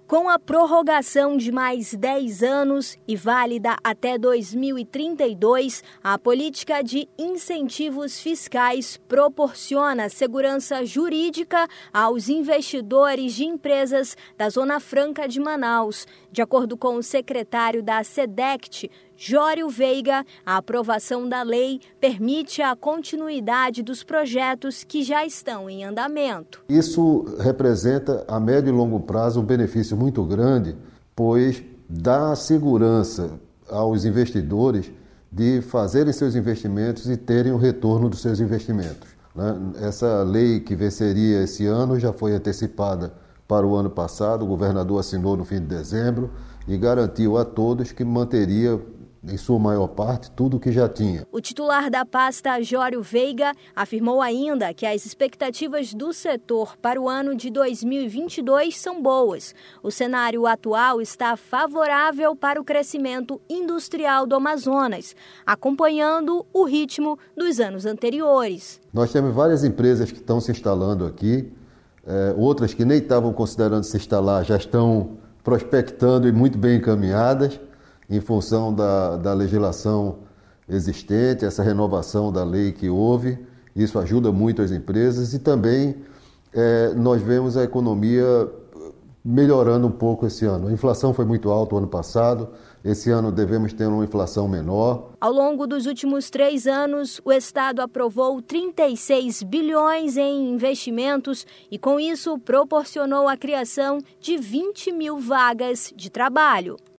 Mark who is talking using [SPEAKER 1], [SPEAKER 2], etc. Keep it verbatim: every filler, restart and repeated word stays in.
[SPEAKER 1] Com a prorrogação de mais dez anos e válida até dois mil e trinta e dois, a política de incentivos fiscais proporciona segurança jurídica aos investidores de empresas da Zona Franca de Manaus. De acordo com o secretário da SEDECT, Jório Veiga, a aprovação da lei permite a continuidade dos projetos que já estão em andamento.
[SPEAKER 2] Isso representa a médio e longo prazo um benefício muito grande, pois dá segurança aos investidores de fazerem seus investimentos e terem o retorno dos seus investimentos. Essa lei que venceria esse ano já foi antecipada para o ano passado, o governador assinou no fim de dezembro e garantiu a todos que manteria, em sua maior parte, tudo o que já tinha.
[SPEAKER 1] O titular da pasta, Jório Veiga, afirmou ainda que as expectativas do setor para o ano de dois mil e vinte e dois são boas. O cenário atual está favorável para o crescimento industrial do Amazonas, acompanhando o ritmo dos anos anteriores.
[SPEAKER 2] Nós temos várias empresas que estão se instalando aqui, é, outras que nem estavam considerando se instalar já estão prospectando e muito bem encaminhadas, em função da, da legislação existente, essa renovação da lei que houve. Isso ajuda muito as empresas e também é, nós vemos a economia melhorando um pouco esse ano. A inflação foi muito alta o ano passado, esse ano devemos ter uma inflação menor.
[SPEAKER 1] Ao longo dos últimos três anos, o Estado aprovou trinta e seis bilhões em investimentos e, com isso, proporcionou a criação de vinte mil vagas de trabalho.